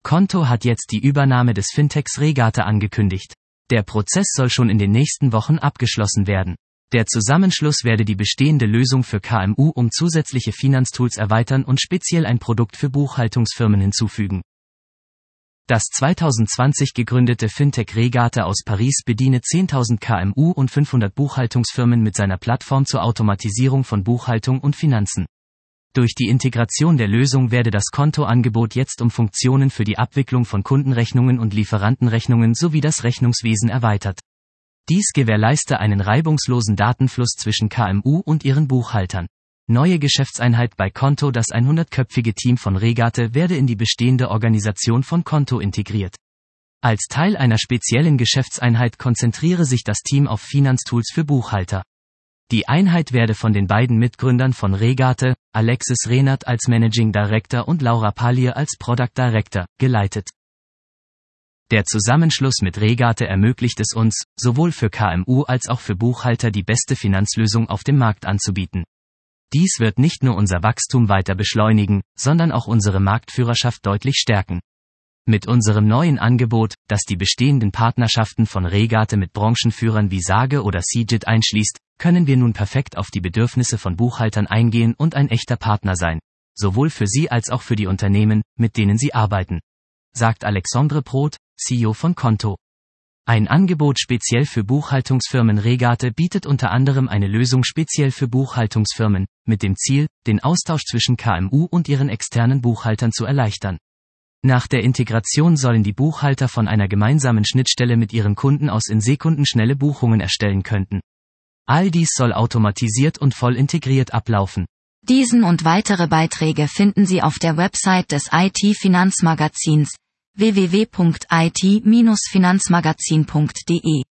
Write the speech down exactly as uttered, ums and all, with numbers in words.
Konto hat jetzt die Übernahme des Fintechs Regate angekündigt. Der Prozess soll schon in den nächsten Wochen abgeschlossen werden. Der Zusammenschluss werde die bestehende Lösung für K M U um zusätzliche Finanztools erweitern und speziell ein Produkt für Buchhaltungsfirmen hinzufügen. Das zweitausendzwanzig gegründete Fintech Regate aus Paris bediene zehntausend K M U und fünfhundert Buchhaltungsfirmen mit seiner Plattform zur Automatisierung von Buchhaltung und Finanzen. Durch die Integration der Lösung werde das Kontoangebot jetzt um Funktionen für die Abwicklung von Kundenrechnungen und Lieferantenrechnungen sowie das Rechnungswesen erweitert. Dies gewährleiste einen reibungslosen Datenfluss zwischen K M U und ihren Buchhaltern. Neue Geschäftseinheit bei Konto. Das hundertköpfige Team von Regate werde in die bestehende Organisation von Konto integriert. Als Teil einer speziellen Geschäftseinheit konzentriere sich das Team auf Finanztools für Buchhalter. Die Einheit werde von den beiden Mitgründern von Regate, Alexis Rehnert als Managing Director und Laura Palier als Product Director, geleitet. Der Zusammenschluss mit Regate ermöglicht es uns, sowohl für K M U als auch für Buchhalter die beste Finanzlösung auf dem Markt anzubieten. Dies wird nicht nur unser Wachstum weiter beschleunigen, sondern auch unsere Marktführerschaft deutlich stärken. Mit unserem neuen Angebot, das die bestehenden Partnerschaften von Regate mit Branchenführern wie Sage oder Cegid einschließt, können wir nun perfekt auf die Bedürfnisse von Buchhaltern eingehen und ein echter Partner sein, sowohl für sie als auch für die Unternehmen, mit denen sie arbeiten, sagt Alexandre Proth, C E O von Konto. Ein Angebot speziell für Buchhaltungsfirmen. Regate bietet unter anderem eine Lösung speziell für Buchhaltungsfirmen, mit dem Ziel, den Austausch zwischen K M U und ihren externen Buchhaltern zu erleichtern. Nach der Integration sollen die Buchhalter von einer gemeinsamen Schnittstelle mit ihren Kunden aus in Sekunden schnelle Buchungen erstellen könnten. All dies soll automatisiert und voll integriert ablaufen. Diesen und weitere Beiträge finden Sie auf der Website des I T-Finanzmagazins w w w punkt i t Bindestrich finanzmagazin punkt d e.